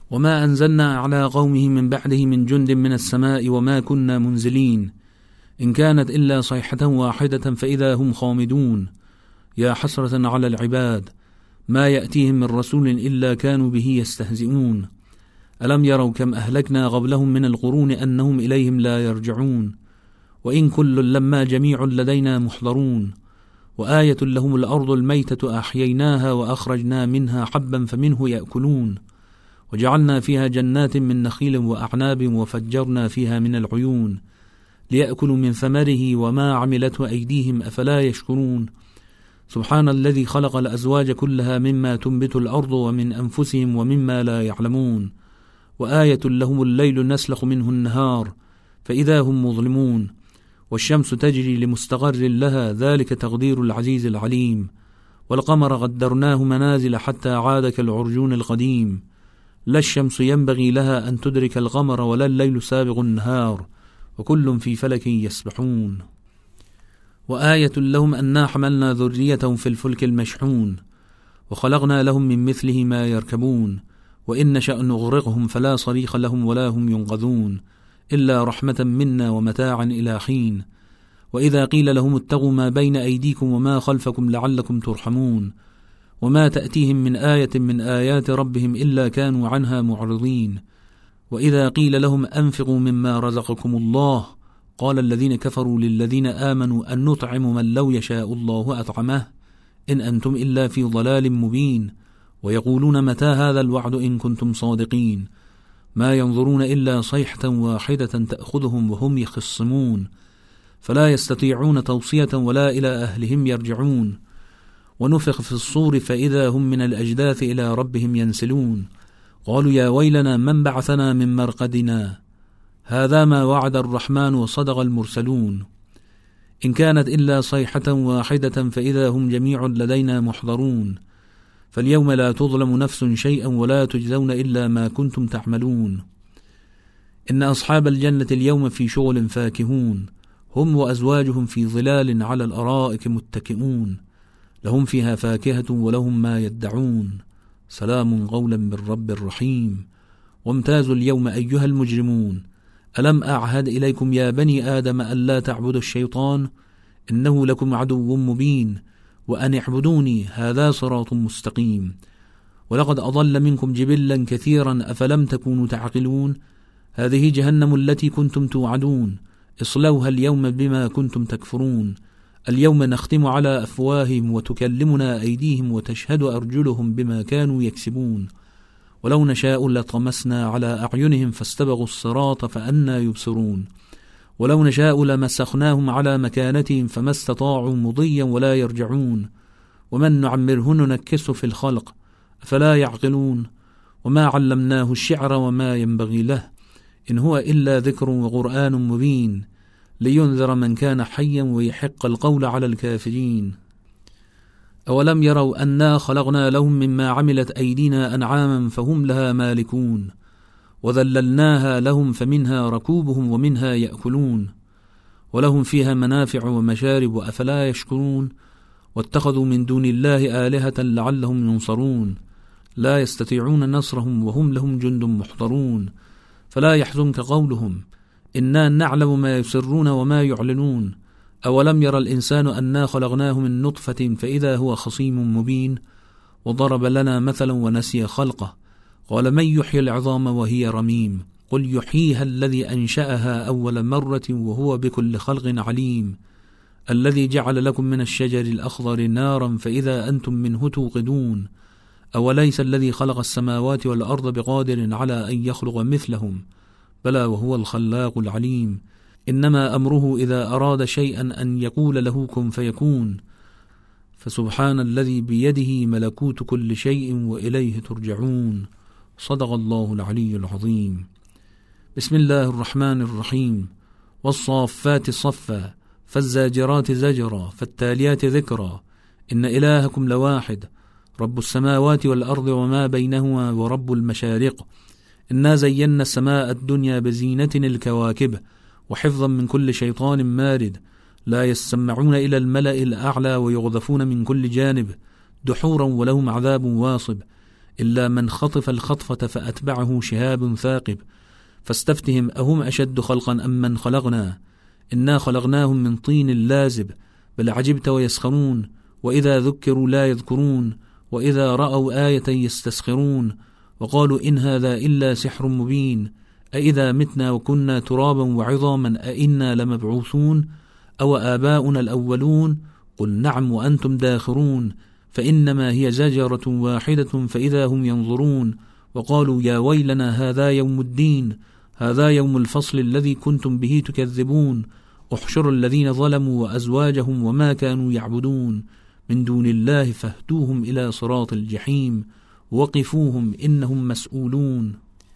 وما أنزلنا على قومه من بعده من جند من السماء وما كنا منزلين إن كانت إلا صيحة واحدة فإذا هم خامدون يا حسرة على العباد ما يأتيهم من رسول إلا كانوا به يستهزئون ألم يروا كم أهلكنا قبلهم من القرون أنهم إليهم لا يرجعون وإن كل لما جميع لدينا محضرون وآية لهم الأرض الميتة أحييناها وأخرجنا منها حبا فمنه يأكلون وجعلنا فيها جنات من نخيل وأعناب وفجرنا فيها من العيون ليأكلوا من ثمره وما عملته أيديهم أفلا يشكرون سبحان الذي خلق الأزواج كلها مما تنبت الأرض ومن أنفسهم ومما لا يعلمون وآية لهم الليل نسلخ منه النهار فإذا هم مظلمون والشمس تجري لمستقر لها ذلك تقدير العزيز العليم والقمر قدرناه منازل حتى عاد كالعرجون القديم لا الشمس ينبغي لها أن تدرك القمر ولا الليل سابق النهار وكل في فلك يسبحون وآية لهم أنا حملنا ذريتهم في الفلك المشحون وخلقنا لهم من مثله ما يركبون وإن نشأ نغرقهم فلا صريخ لهم ولا هم ينقذون إلا رحمة منا ومتاعا إلى حين وإذا قيل لهم اتقوا ما بين أيديكم وما خلفكم لعلكم ترحمون وما تأتيهم من آية من آيات ربهم إلا كانوا عنها معرضين وإذا قيل لهم أنفقوا مما رزقكم الله قال الذين كفروا للذين آمنوا أن نطعم من لو يشاء الله أطعمه إن أنتم إلا في ضلال مبين ويقولون متى هذا الوعد إن كنتم صادقين ما ينظرون إلا صيحة واحدة تأخذهم وهم يخصمون فلا يستطيعون توصية ولا إلى أهلهم يرجعون ونفخ في الصور فإذا هم من الأجداث إلى ربهم ينسلون قالوا يا ويلنا من بعثنا من مرقدنا هذا ما وعد الرحمن وصدق المرسلون إن كانت إلا صيحة واحدة فإذا هم جميع لدينا محضرون فاليوم لا تظلم نفس شيئا ولا تجزون إلا ما كنتم تعملون إن أصحاب الجنة اليوم في شغل فاكهون هم وأزواجهم في ظلال على الأرائك متكئون لهم فيها فاكهة ولهم ما يدعون سلام قولا من رب رحيم وامتازوا اليوم أيها المجرمون ألم أعهد إليكم يا بني آدم ألا تعبدوا الشيطان إنه لكم عدو مبين وأن اعبدوني هذا صراط مستقيم ولقد أضل منكم جبلا كثيرا أفلم تكونوا تعقلون هذه جهنم التي كنتم توعدون اصلوها اليوم بما كنتم تكفرون اليوم نختم على أفواههم وتكلمنا أيديهم وتشهد أرجلهم بما كانوا يكسبون ولو نشاء لطمسنا على أعينهم فاستبغوا الصراط فأنى يبصرون ولو نشاء لمسخناهم على مكانتهم فما استطاعوا مضيا ولا يرجعون ومن نعمره ننكسه في الخلق أفلا يعقلون وما علمناه الشعر وما ينبغي له إن هو إلا ذكر وقرآن مبين لينذر من كان حيا ويحق القول على الكافرين أولم يروا أنا خلقنا لهم مما عملت أيدينا أنعاما فهم لها مالكون وذللناها لهم فمنها ركوبهم ومنها يأكلون ولهم فيها منافع ومشارب أفلا يشكرون واتخذوا من دون الله آلهة لعلهم ينصرون لا يستطيعون نصرهم وهم لهم جند محضرون فلا يحزنك قولهم إنا نعلم ما يسرون وما يعلنون أولم يرى الإنسان أنا خلقناه من نطفة فإذا هو خصيم مبين وضرب لنا مثلا ونسي خلقه قال من يحيي العظام وهي رميم قل يحييها الذي أنشأها أول مرة وهو بكل خلق عليم الذي جعل لكم من الشجر الأخضر نارا فإذا أنتم منه توقدون أوليس الذي خلق السماوات والأرض بقادر على أن يخلق مثلهم بلى وهو الخلاق العليم إنما أمره إذا أراد شيئا أن يقول له كن فيكون فسبحان الذي بيده ملكوت كل شيء وإليه ترجعون صدق الله العلي العظيم بسم الله الرحمن الرحيم والصافات صفا فالزاجرات زجرا فالتاليات ذكرا إن إلهكم لواحد رب السماوات والأرض وما بينهما ورب المشارق إنا زينا السماء الدنيا بزينة الكواكب وحفظا من كل شيطان مارد لا يسمعون إلى الملأ الأعلى ويغذفون من كل جانب دحورا ولهم عذاب واصب إلا من خطف الخطفة فأتبعه شهاب ثاقب فاستفتهم أهم أشد خلقا أم من خلقنا إنا خلقناهم من طين لازب بل عجبت ويسخرون وإذا ذكروا لا يذكرون وإذا رأوا آية يستسخرون وقالوا إن هذا إلا سحر مبين أإذا متنا وكنا ترابا وعظاما أإنا لمبعوثون أو آباؤنا الأولون قل نعم وأنتم داخرون فإنما هي زجرة واحدة فإذا هم ينظرون وقالوا يا ويلنا هذا يوم الدين هذا يوم الفصل الذي كنتم به تكذبون احشروا الذين ظلموا وأزواجهم وما كانوا يعبدون من دون الله فاهدوهم إلى صراط الجحيم وقفوهم إنهم مسؤولون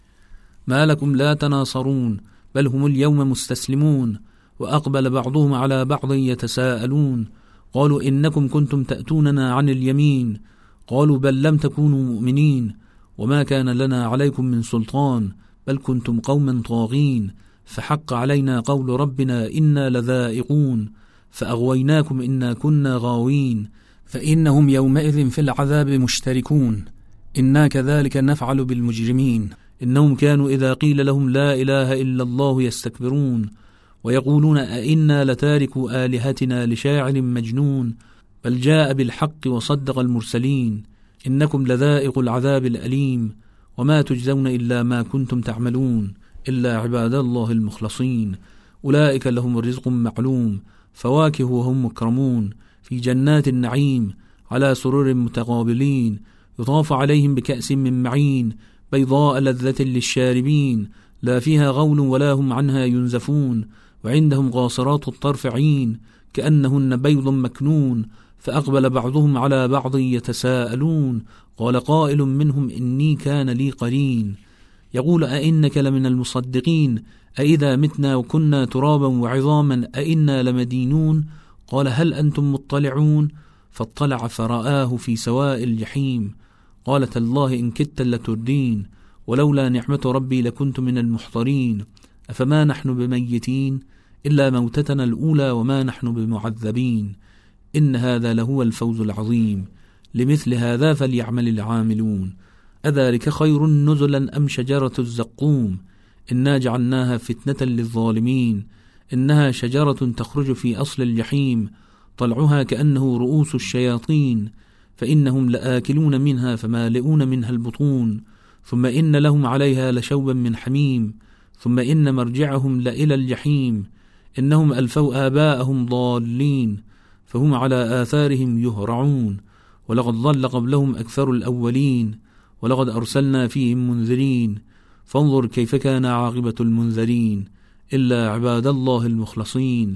ما لكم لا تناصرون بل هم اليوم مستسلمون وأقبل بعضهم على بعض يتساءلون قالوا إنكم كنتم تأتوننا عن اليمين قالوا بل لم تكونوا مؤمنين وما كان لنا عليكم من سلطان بل كنتم قوما طاغين فحق علينا قول ربنا إنا لذائقون فأغويناكم إنا كنا غاوين فإنهم يومئذ في العذاب مشتركون إنا كذلك نفعل بالمجرمين إنهم كانوا إذا قيل لهم لا إله إلا الله يستكبرون ويقولون أئنا لتاركوا آلهتنا لشاعر مجنون بل جاء بالحق وصدق المرسلين إنكم لذائق العذاب الأليم وما تجزون إلا ما كنتم تعملون إلا عباد الله المخلصين أولئك لهم رزق معلوم فواكه وهم مكرمون في جنات النعيم على سرر متقابلين يطاف عليهم بكأس من معين بيضاء لذة للشاربين لا فيها غول ولا هم عنها ينزفون وعندهم قاصرات الطرف عين كأنهن بيض مكنون فأقبل بعضهم على بعض يتساءلون قال قائل منهم إني كان لي قرين يقول أئنك لمن المصدقين أئذا متنا وكنا ترابا وعظاما أئنا لمدينون قال هل أنتم مطلعون فاطلع فرآه في سواء الجحيم قال تالله إن كدت لتردين ولولا نعمة ربي لكنت من المحضرين أفما نحن بميتين إلا موتتنا الأولى وما نحن بمعذبين إن هذا لهو الفوز العظيم لمثل هذا فليعمل العاملون أذلك خير نزلا أم شجرة الزقوم إنا جعلناها فتنة للظالمين إنها شجرة تخرج في أصل الجحيم طلعها كأنه رؤوس الشياطين فإنهم لآكلون منها فمالئون منها البطون ثم إن لهم عليها لشوبا من حميم ثم إن مرجعهم لإلى الجحيم إنهم ألفوا آباءهم ضالين فهم على آثارهم يهرعون ولقد ضل قبلهم أكثر الأولين ولقد أرسلنا فيهم منذرين فانظر كيف كان عاقبة المنذرين إلا عباد الله المخلصين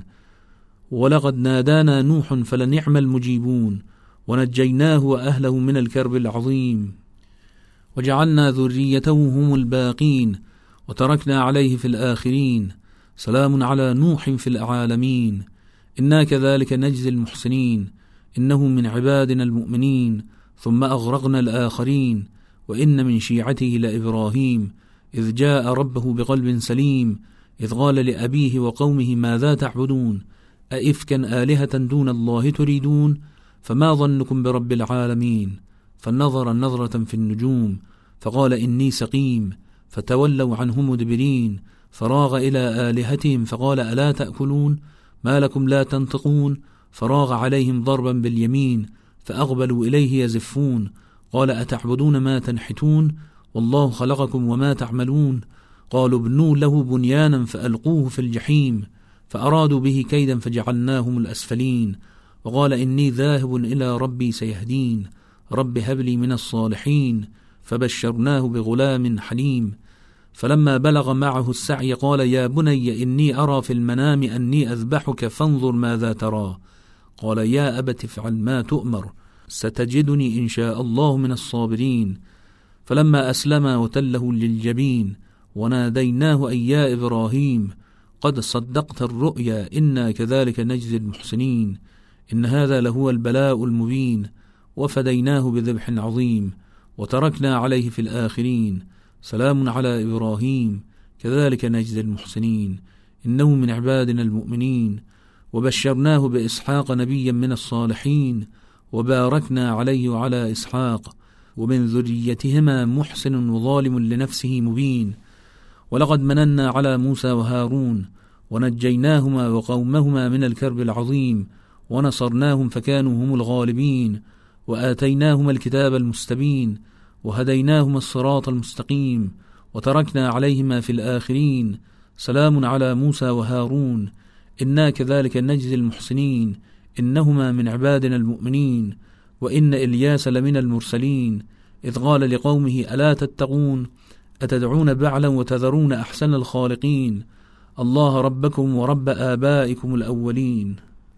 ولقد نادانا نوح فلنعم المجيبون ونجيناه وأهله من الكرب العظيم وجعلنا ذريته هم الباقين وتركنا عليه في الآخرين سلام على نوح في العالمين إنا كذلك نجزي المحسنين إنه من عبادنا المؤمنين ثم أغرقنا الآخرين وإن من شيعته لإبراهيم إذ جاء ربه بقلب سليم إذ قال لأبيه وقومه ماذا تعبدون أئفكا آلهة دون الله تريدون فما ظنكم برب العالمين فنظر نظرة في النجوم فقال إني سقيم فتولوا عنه مدبرين فراغ إلى آلهتهم فقال ألا تأكلون ما لكم لا تنطقون فراغ عليهم ضربا باليمين فأقبلوا إليه يزفون قال أتعبدون ما تنحتون والله خلقكم وما تعملون قالوا ابنوا له بنيانا فألقوه في الجحيم فأرادوا به كيدا فجعلناهم الأسفلين وقال إني ذاهب إلى ربي سيهدين رب هب لي من الصالحين فبشرناه بغلام حليم فلما بلغ معه السعي قال يا بني إني أرى في المنام أني أذبحك فانظر ماذا ترى قال يا أبت افعل ما تؤمر ستجدني إن شاء الله من الصابرين فلما أسلما وتله للجبين وناديناه أي يا إبراهيم قد صدقت الرؤيا إنا كذلك نجزي المحسنين إن هذا لهو البلاء المبين وفديناه بذبح عظيم وتركنا عليه في الآخرين سلام على إبراهيم كذلك نجزي المحسنين إنه من عبادنا المؤمنين وبشرناه بإسحاق نبيا من الصالحين وباركنا عليه وعلى إسحاق ومن ذريتهما محسن وظالم لنفسه مبين. ولقد مننا على موسى وهارون ونجيناهما وقومهما من الكرب العظيم ونصرناهم فكانوا هم الغالبين وآتيناهما الكتاب المستبين وهديناهما الصراط المستقيم وتركنا عليهما في الآخرين. سلام على موسى وهارون إنا كذلك نجزي المحسنين إنهما من عبادنا المؤمنين. وإن إلياس لمن المرسلين إذ قال لقومه ألا تتقون أتدعون بعلا وتذرون أحسن الخالقين الله ربكم ورب آبائكم الأولين.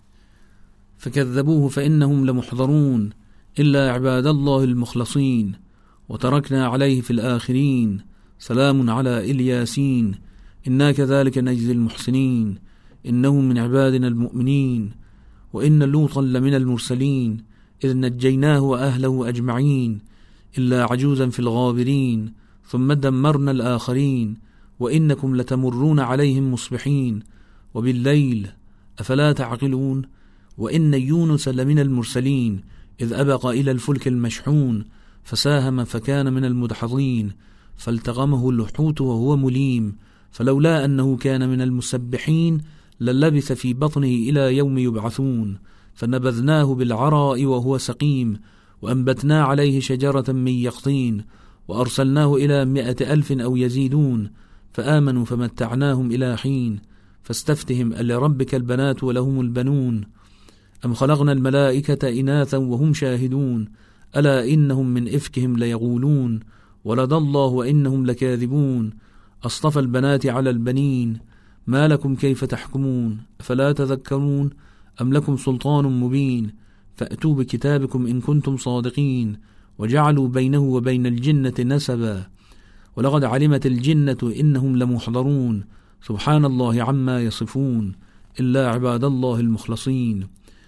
فكذبوه فإنهم لمحضرون إلا عباد الله المخلصين وتركنا عليه في الآخرين. سلام على إلياسين إنا كذلك نجزي المحسنين إنهم من عبادنا المؤمنين. وإن لوطا لمن المرسلين إذ نجيناه وأهله أجمعين إلا عجوزا في الغابرين ثم دمرنا الآخرين. وإنكم لتمرون عليهم مصبحين وبالليل أفلا تعقلون. وإن يونس لمن المرسلين إذ أبق إلى الفلك المشحون فساهم فكان من المدحضين فالتقمه الحوت وهو مليم فلولا أنه كان من المسبحين للبث في بطنه إلى يوم يبعثون. فنبذناه بالعراء وهو سقيم وأنبتنا عليه شجرة من يقطين وأرسلناه إلى 100,000 أو يزيدون فآمنوا فمتعناهم إلى حين. فاستفتهم ألربك البنات ولهم البنون أم خلقنا الملائكة إناثا وهم شاهدون ألا إنهم من إفكهم ليقولون ولد الله وإنهم لكاذبون أصطفى البنات على البنين ما لكم كيف تحكمون أفلا تذكرون أم لكم سلطان مبين فأتوا بكتابكم إن كنتم صادقين وجعلوا بينه وبين الجنة نسبا ولقد علمت الجنة إنهم لمحضرون سبحان الله عما يصفون إلا عباد الله المخلصين.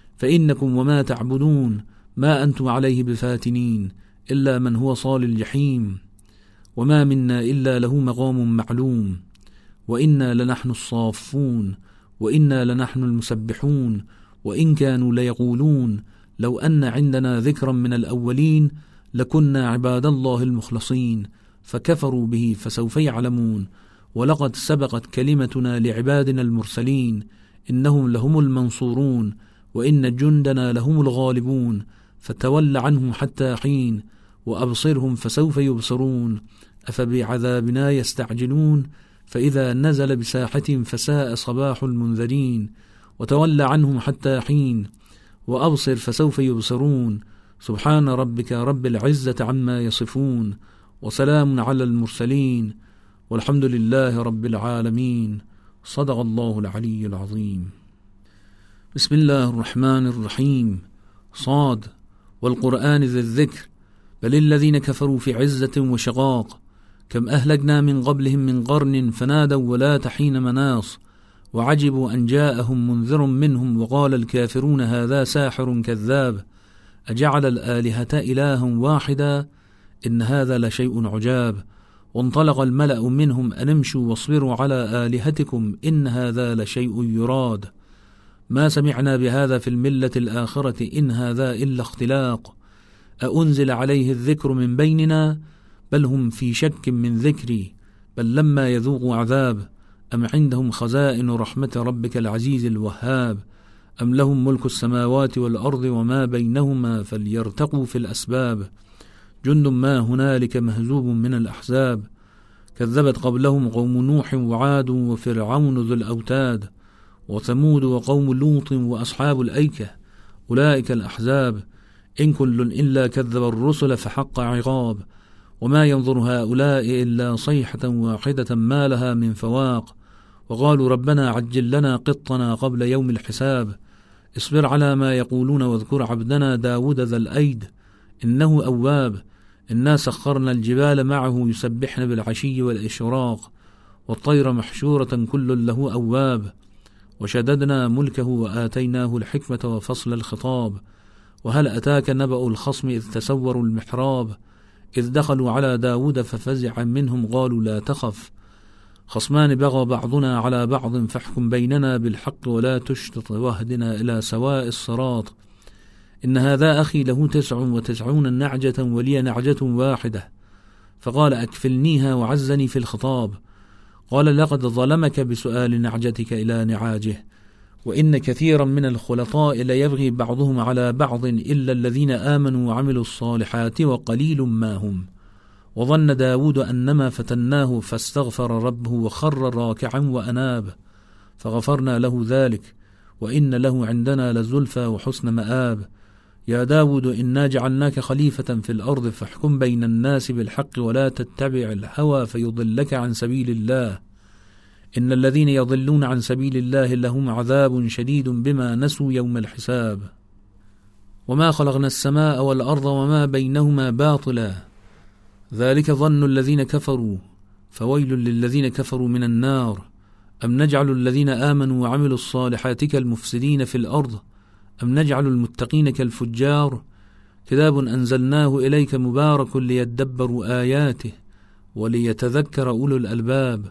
فإنكم وما تعبدون ما أنتم عليه بفاتنين إلا من هو صال الجحيم وما منا إلا له مقام معلوم. وإنا لنحن الصافون وإنا لنحن المسبحون وإن كانوا ليقولون لو أن عندنا ذكرا من الأولين لكنا عباد الله المخلصين فكفروا به فسوف يعلمون. ولقد سبقت كلمتنا لعبادنا المرسلين إنهم لهم المنصورون وإن جندنا لهم الغالبون. فتول عنهم حتى حين وأبصرهم فسوف يبصرون أفبعذابنا يستعجلون فإذا نزل بساحتهم فساء صباح المنذرين. وتول عنهم حتى حين وأبصر فسوف يبصرون سبحان ربك رب العزة عما يصفون وسلام على المرسلين والحمد لله رب العالمين. صدق الله العلي العظيم. بسم الله الرحمن الرحيم. صاد والقرآن ذي الذكر بل الذين كفروا في عزة وشقاق كم أهلكنا من قبلهم من قرن فنادوا ولا حين مناص وعجبوا أن جاءهم منذر منهم وقال الكافرون هذا ساحر كذاب أجعل الآلهة إلها واحدا إن هذا لشيء عجاب. وانطلق الملأ منهم أن امشوا واصبروا على آلهتكم إن هذا لشيء يراد ما سمعنا بهذا في الملة الآخرة إن هذا إلا اختلاق أأنزل عليه الذكر من بيننا بل هم في شك من ذكري بل لما يذوقوا عذاب أم عندهم خزائن رحمة ربك العزيز الوهاب أم لهم ملك السماوات والأرض وما بينهما فليرتقوا في الأسباب جند ما هنالك مهزوب من الأحزاب كذبت قبلهم قوم نوح وعاد وفرعون ذو الأوتاد وثمود وقوم لوط وأصحاب الأيكة أولئك الأحزاب إن كل إلا كذب الرسل فحق عقاب وما ينظر هؤلاء إلا صيحة واحدة ما لها من فواق وقالوا ربنا عجل لنا قطنا قبل يوم الحساب اصبر على ما يقولون واذكر عبدنا داود ذا الأيد إنه أواب إنا سخرنا الجبال معه يسبحن بالعشي والإشراق والطير محشورة كل له أواب وشددنا ملكه وآتيناه الحكمة وفصل الخطاب وهل أتاك نبأ الخصم إذ تسوروا المحراب إذ دخلوا على داود ففزع منهم قالوا لا تخف خصمان بغى بعضنا على بعض فاحكم بيننا بالحق ولا تشطط واهدنا إلى سواء الصراط إن هذا أخي له 99 نعجة ولي نعجة واحدة. فقال أكفلنيها وعزني في الخطاب. قال لقد ظلمك بسؤال نعجتك إلى نعاجه، وإن كثيرا من الخلطاء ليبغي بعضهم على بعض إلا الذين آمنوا وعملوا الصالحات وقليل ما هم. وظن داود أنما فتناه فاستغفر ربه وخر راكعا وأناب، فغفرنا له ذلك، وإن له عندنا لزلفى وحسن مآب. يا داود إنا جعلناك خليفة في الأرض فاحكم بين الناس بالحق ولا تتبع الهوى فيضلك عن سبيل الله. إن الذين يضلون عن سبيل الله لهم عذاب شديد بما نسوا يوم الحساب. وما خلقنا السماء والأرض وما بينهما باطلا، ذلك ظن الذين كفروا، فويل للذين كفروا من النار. أم نجعل الذين آمنوا وعملوا الصالحات كالمفسدين في الأرض، أم نجعل المتقين كالفجار. كتاب أنزلناه إليك مبارك ليدبروا آياته وليتذكر أولو الألباب.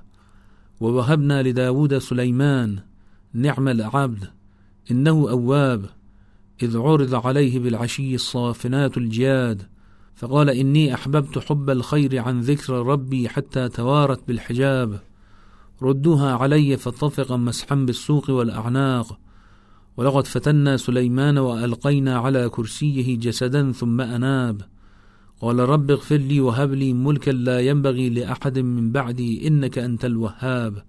ووهبنا لداود سليمان نعم العبد إنه أواب، إذ عرض عليه بالعشي الصافنات الجياد، فقال إني أحببت حب الخير عن ذكر ربي حتى توارت بالحجاب. ردوها علي فطفق مسحا بالسوق والأعناق. ولقد فتنا سليمان وألقينا على كرسيه جسدا ثم أناب. قال رب اغفر لي وهب لي ملكا لا ينبغي لأحد من بعدي إنك أنت الوهاب.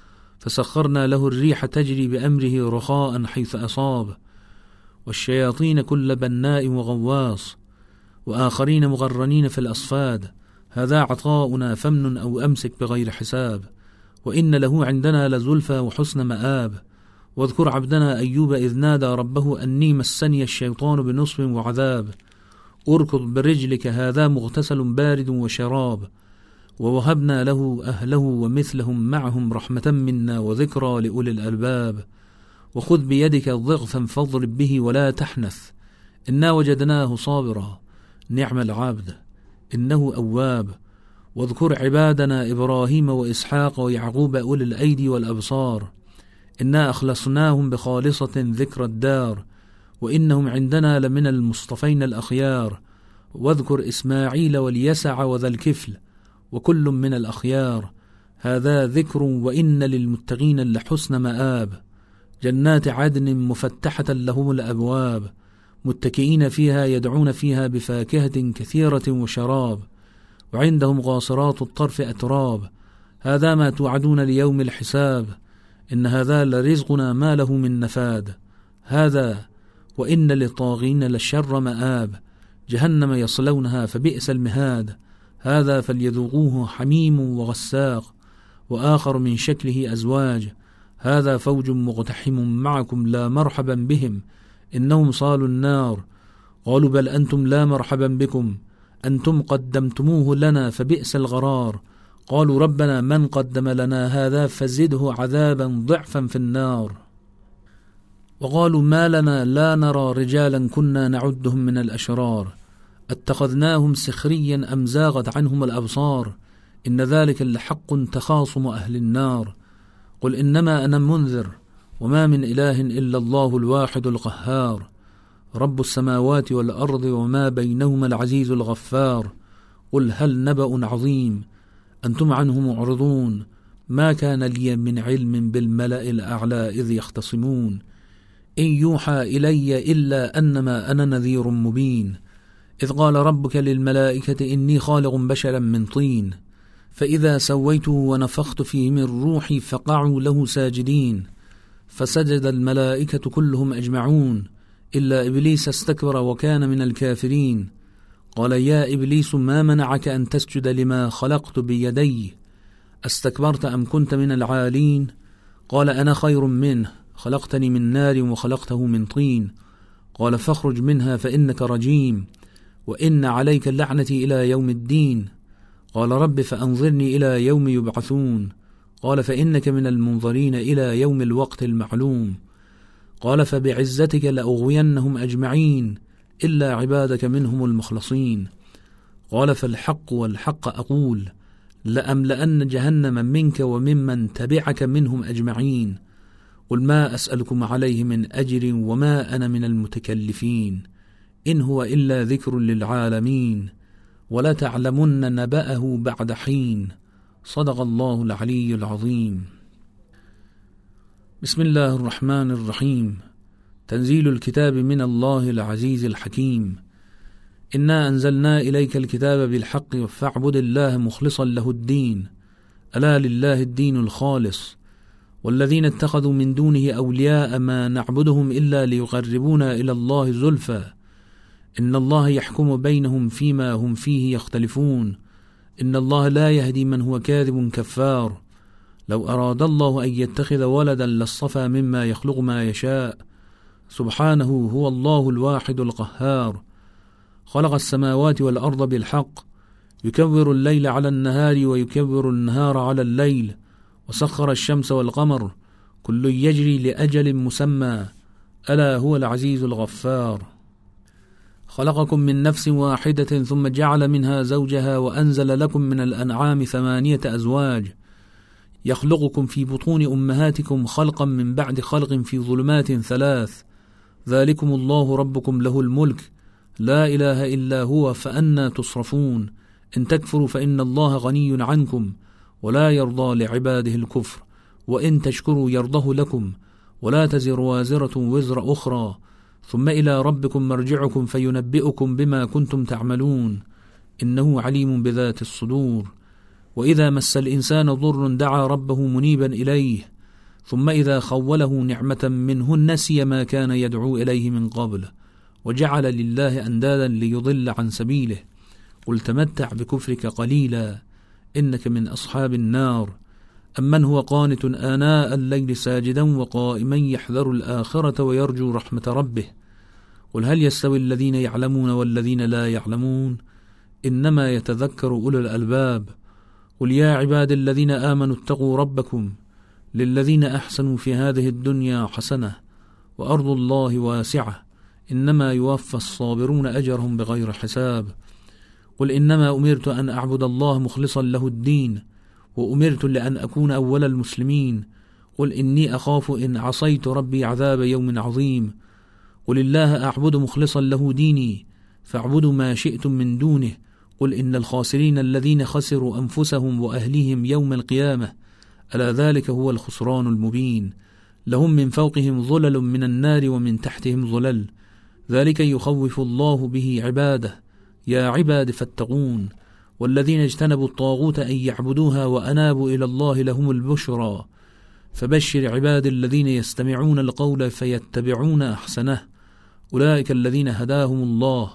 فسخرنا له الريح تجري بأمره رخاء حيث أصاب، والشياطين كل بناء وغواص، وآخرين مغرنين في الأصفاد. هذا عطاؤنا فمن أو أمسك بغير حساب، وإن له عندنا لزلفى وحسن مآب. واذكر عبدنا أيوب إذ نادى ربه أني مسني الشيطان بنصب وعذاب. أركض برجلك هذا مغتسل بارد وشراب. ووهبنا له أهله ومثلهم معهم رحمة منا وذكرى لأولي الألباب. وخذ بيدك ضغثا فاضرب به ولا تحنث، إنا وجدناه صابرا نعم العبد إنه أواب. واذكر عبادنا إبراهيم وإسحاق ويعقوب أولي الأيدي والأبصار، إنا أخلصناهم بخالصة ذكر الدار، وإنهم عندنا لمن المصطفين الأخيار. واذكر إسماعيل واليسع وذا الكفل وكل من الأخيار. هذا ذكر وإن للمتقين لحسن مآب. جنات عدن مفتحة لهم الأبواب، متكئين فيها يدعون فيها بفاكهة كثيرة وشراب. وعندهم غاصرات الطرف أتراب. هذا ما توعدون ليوم الحساب، إن هذا لرزقنا ما له من نفاد. هذا وإن للطاغين للشر مآب، جهنم يصلونها فبئس المهاد. هذا فليذوقوه حميم وغساق، وآخر من شكله أزواج. هذا فوج مقتحم معكم لا مرحبا بهم إنهم صالوا النار. قالوا بل أنتم لا مرحبا بكم أنتم قدمتموه لنا فبئس الغرار. قالوا ربنا من قدم لنا هذا فزده عذابا ضعفا في النار. وقالوا ما لنا لا نرى رجالا كنا نعدهم من الأشرار، اتخذناهم سخريا أم زاغت عنهم الأبصار، إن ذلك لحق تخاصم أهل النار. قل إنما أنا منذر وما من إله إلا الله الواحد القهار، رب السماوات والأرض وما بينهما العزيز الغفار. قل هل نبأ عظيم أنتم عنه معرضون، ما كان لي من علم بالملأ الأعلى إذ يختصمون، إن يوحى إلي إلا أنما أنا نذير مبين. إذ قال ربك للملائكة إني خالق بشرا من طين، فإذا سويته ونفخت فيه من روحي فقعوا له ساجدين، فسجد الملائكة كلهم أجمعون إلا إبليس استكبر وكان من الكافرين. قال يا إبليس ما منعك أن تسجد لما خلقت بيدي، استكبرت أم كنت من العالين؟ قال أنا خير منه، خلقتني من نار وخلقته من طين. قال فاخرج منها فإنك رجيم، وإن عليك لعنتي إلى يوم الدين. قال رب فأنظرني إلى يوم يبعثون. قال فإنك من المنظرين إلى يوم الوقت المعلوم. قال فبعزتك لأغوينهم أجمعين إلا عبادك منهم المخلصين. قال فالحق والحق أقول لأملأن جهنم منك وممن تبعك منهم أجمعين. قل ما أسألكم عليه من أجر وما أنا من المتكلفين، إن هو إلا ذكر للعالمين ولتعلمن نبأه بعد حين. صدق الله العلي العظيم. بسم الله الرحمن الرحيم. تنزيل الكتاب من الله العزيز الحكيم. إنا أنزلنا إليك الكتاب بالحق فاعبد الله مخلصا له الدين، ألا لله الدين الخالص، والذين اتخذوا من دونه أولياء ما نعبدهم إلا ليقربونا إلى الله زلفى إن الله يحكم بينهم فيما هم فيه يختلفون، إن الله لا يهدي من هو كاذب كفار. لو أراد الله أن يتخذ ولدا لاصطفى مما يخلق ما يشاء، سبحانه هو الله الواحد القهار. خلق السماوات والأرض بالحق، يكبر الليل على النهار ويكبر النهار على الليل، وسخر الشمس والقمر كل يجري لأجل مسمى، ألا هو العزيز الغفار. خلقكم من نفس واحدة ثم جعل منها زوجها وأنزل لكم من الأنعام 8 أزواج، يخلقكم في بطون أمهاتكم خلقا من بعد خلق في ظلمات 3، ذلكم الله ربكم له الملك لا إله إلا هو فأنى تصرفون. إن تكفروا فإن الله غني عنكم ولا يرضى لعباده الكفر، وإن تشكروا يرضه لكم، ولا تزر وازرة وزر أخرى، ثم إلى ربكم مرجعكم فينبئكم بما كنتم تعملون، إنه عليم بذات الصدور. وإذا مس الإنسان ضر دعا ربه منيبا إليه، ثم إذا خوله نعمة منه نسي ما كان يدعو إليه من قبل، وجعل لله أندادا ليضل عن سبيله. قل تمتع بكفرك قليلا إنك من أصحاب النار. أمن هو قانت آناء الليل ساجدا وقائما يحذر الآخرة ويرجو رحمة ربه. قل هل يستوي الذين يعلمون والذين لا يعلمون، إنما يتذكر أولو الألباب. قل يا عباد الذين آمنوا اتقوا ربكم، للذين أحسنوا في هذه الدنيا حسنة وأرض الله واسعة، إنما يوفى الصابرون أجرهم بغير حساب. قل إنما أمرت أن أعبد الله مخلصا له الدين، وأمرت لأن أكون أول المسلمين. قل إني أخاف إن عصيت ربي عذاب يوم عظيم. قل الله أعبد مخلصا له ديني، فاعبدوا ما شئتم من دونه. قل إن الخاسرين الذين خسروا أنفسهم وأهليهم يوم القيامة، ألا ذلك هو الخسران المبين. لهم من فوقهم ظلل من النار ومن تحتهم ظلل، ذلك يخوف الله به عباده. يا عباد فاتقون. والذين اجتنبوا الطاغوت أن يعبدوها وأنابوا إلى الله لهم البشرى. فبشر عباد الذين يستمعون القول فيتبعون أحسنه، أولئك الذين هداهم الله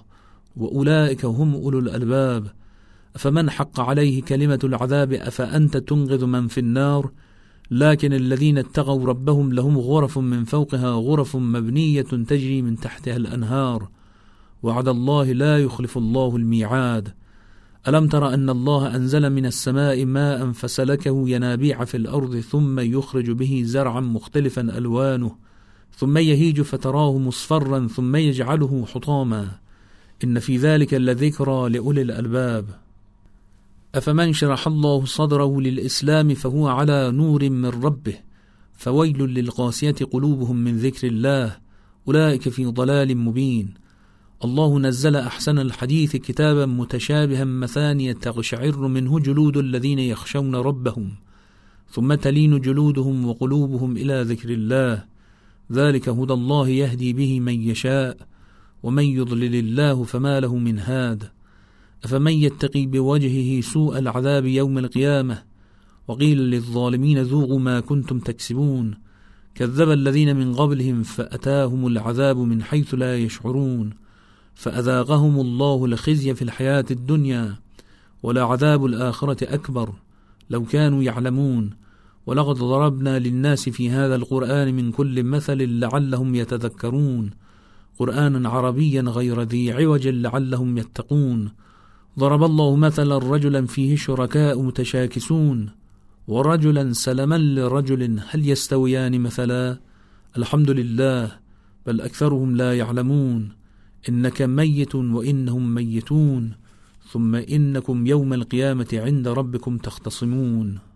وأولئك هم أولو الألباب. أفمن حق عليه كلمة العذاب أفأنت تنقذ من في النار؟ لكن الذين اتقوا ربهم لهم غرف من فوقها غرف مبنية تجري من تحتها الأنهار، وعد الله لا يخلف الله الميعاد. ألم تر أن الله أنزل من السماء ماء فسلكه ينابيع في الأرض ثم يخرج به زرعا مختلفا ألوانه ثم يهيج فتراه مصفرا ثم يجعله حطاما، إن في ذلك لذكرى لأولي الألباب. أفمن شرح الله صدره للإسلام فهو على نور من ربه، فويل للقاسية قلوبهم من ذكر الله، أولئك في ضلال مبين. الله نزل أحسن الحديث كتابا متشابها مثانية تقشعر منه جلود الذين يخشون ربهم، ثم تلين جلودهم وقلوبهم إلى ذكر الله، ذلك هدى الله يهدي به من يشاء، ومن يضلل الله فما له من هاد. أفمن يتقي بوجهه سوء العذاب يوم القيامة، وقيل للظالمين ذوقوا ما كنتم تكسبون، كذب الذين من قبلهم فأتاهم العذاب من حيث لا يشعرون، فأذاقهم الله الخزي في الحياة الدنيا، ولعذاب الآخرة أكبر لو كانوا يعلمون. ولقد ضربنا للناس في هذا القرآن من كل مثل لعلهم يتذكرون، قرآنا عربيا غير ذي عوج لعلهم يتقون. ضرب الله مثلا رجلا فيه شركاء متشاكسون، ورجلا سلما لرجل، هل يستويان مثلا؟ الحمد لله، بل أكثرهم لا يعلمون. إنك ميت وإنهم ميتون، ثم إنكم يوم القيامة عند ربكم تختصمون.